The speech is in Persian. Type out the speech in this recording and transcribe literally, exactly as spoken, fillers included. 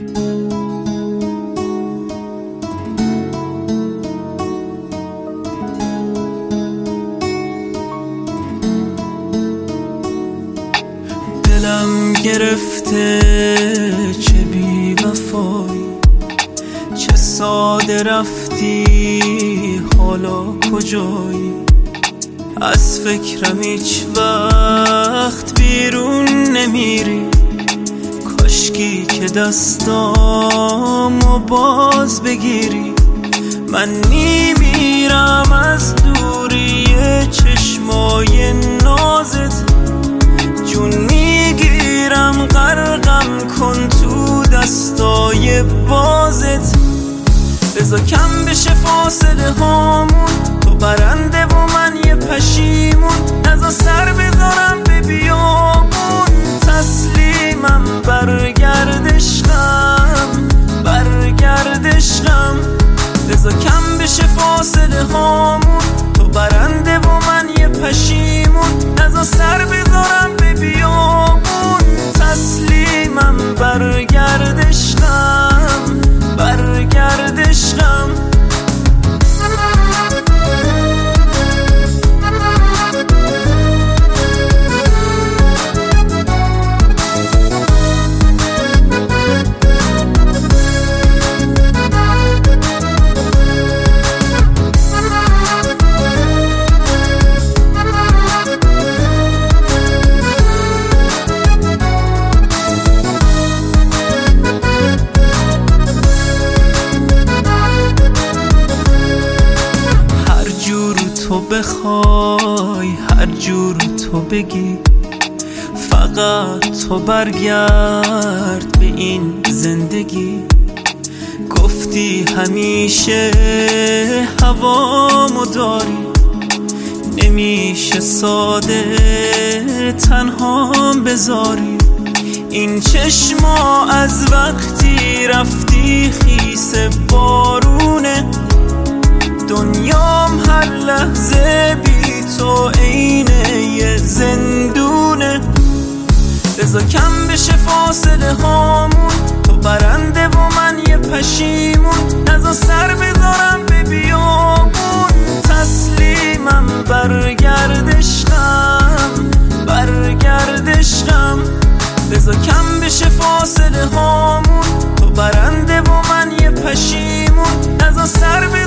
دلم گرفته چه بی وفایی، چه ساده رفتی حالا کجایی. از فکرم هیچ وقت بیرون نمیری، کاشکی که دستامو باز بگیری. من میمیرم از دوری چشمای نازت، جون میگیرم غرقم کن تو دستای بازت. بذار کم بشه فاصله هامون، تو برنده و من یه پشیمون. نذار سر بذارم به بیامون، تسلیمم برگرد عشقم، برگرد عشقم. بذار کم بشه فاصله هامون، تو برنده و من یه پشیمون. نذار سر بذارم به بیامون، تسلیمم برگرد عشقم، برگرد عشقم. تو بخوای هر جور تو بگی، فقط تو برگرد به این زندگی. گفتی همیشه هوامو داری، نمیشه ساده تنها بذاری. این چشما از وقتی رفتی خیس بارونه، دنیام هر لحظه بی تو عینه یه زندونه. بذار کم بشه فاصله هامون، تو برنده و من یه پشیمون. نذار سر بذارم به بیامون، تسلیمم برگرد عشقم، برگرد عشقم. بذار کم بشه فاصله هامون، تو برنده و من یه پشیمون. نذار سر